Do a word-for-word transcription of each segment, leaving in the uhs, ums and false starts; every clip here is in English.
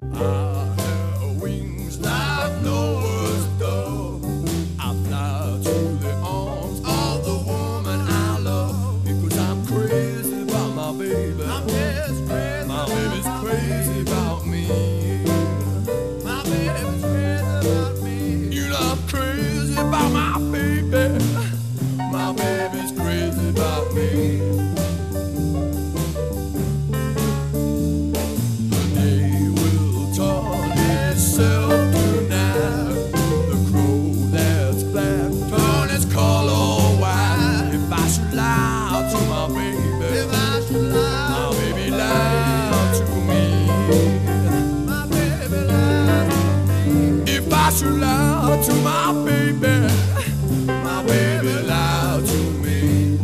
I have wings like Noah's dove. I fly to the arms of the woman I love, because I'm crazy about my baby. I'm just crazy. My baby's crazy about me. My baby's crazy about me. You know I'm crazy about my baby. My baby's crazy about me. I should lie to my baby, my baby lied to me.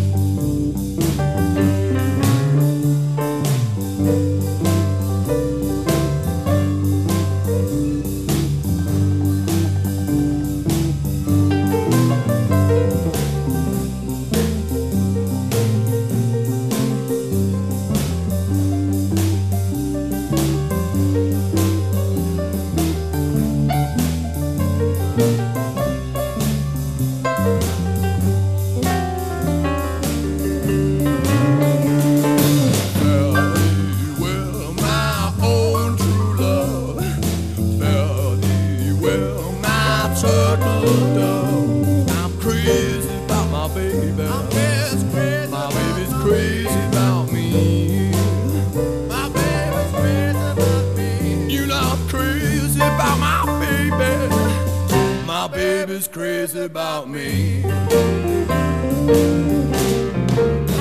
I'm crazy about my baby. I'm just crazy. My baby's crazy about me. My baby's crazy about me. You know I'm crazy about my baby. My baby's crazy about me.